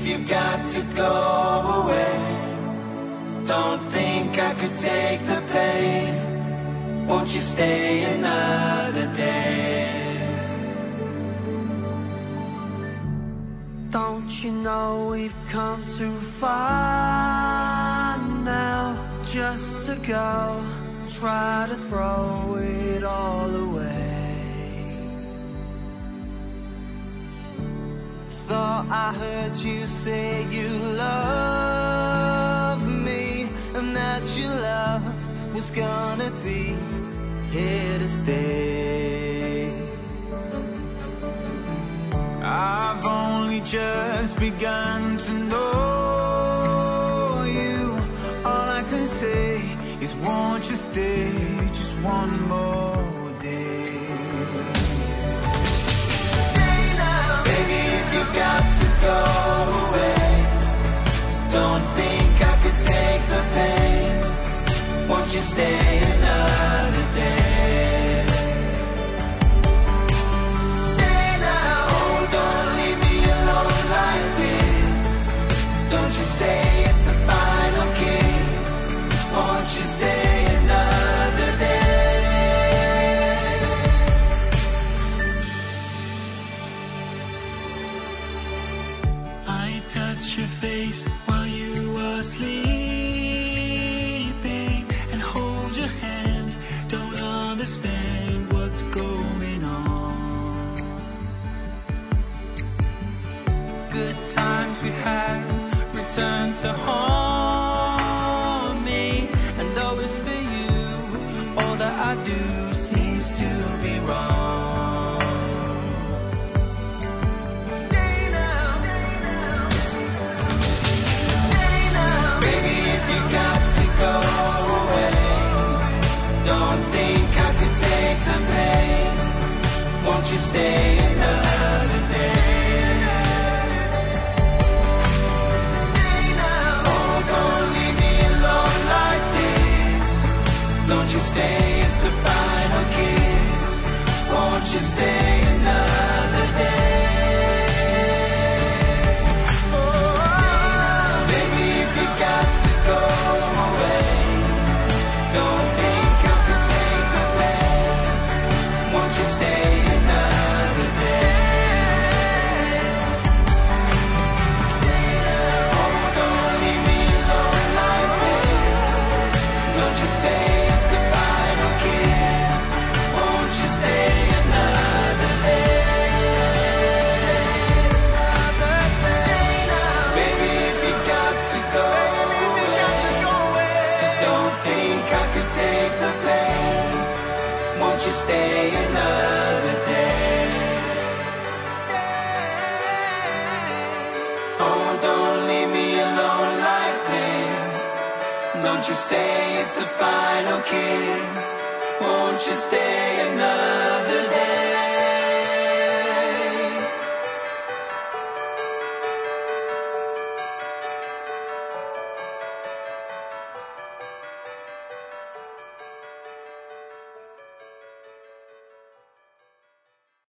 you've got to go away. Don't think I could take the pain. Won't you stay another day? Don't you know we've come too far now just to go? Try to throw it all away. Thought I heard you say you love me, and that your love was gonna be here to stay. I've only just begun to know you. All I can say is won't you stay just one more day? Stay now, baby, if you've got to go away. Don't think I could take the pain. Won't you stay another day? Stay now, oh, don't leave me alone like this. Don't you say it's the final kiss. Won't you stay another day? I touch your face while you were sleeping, and hold your hand. Don't understand what's going on. Good times we had return to haunt me, and though it's for you, all that I do seems to be wrong. Stay now, stay now, baby, if you got to go away. Don't think I could take the pain. Won't you stay another day? Stay now, oh, don't leave me alone like this. Don't you say it's the final kiss. Won't you stay another day? Oh, baby, if you got to go away. Don't think I could take the pain. Won't you stay another day? Oh, don't leave me alone like this. Don't you say it's the final kiss. Won't you stay another day? Baby, if you got to go away. Don't think I could take the pain. Won't you stay another day? Oh, don't leave me alone like this. Don't you say it's the final kiss. Won't you stay another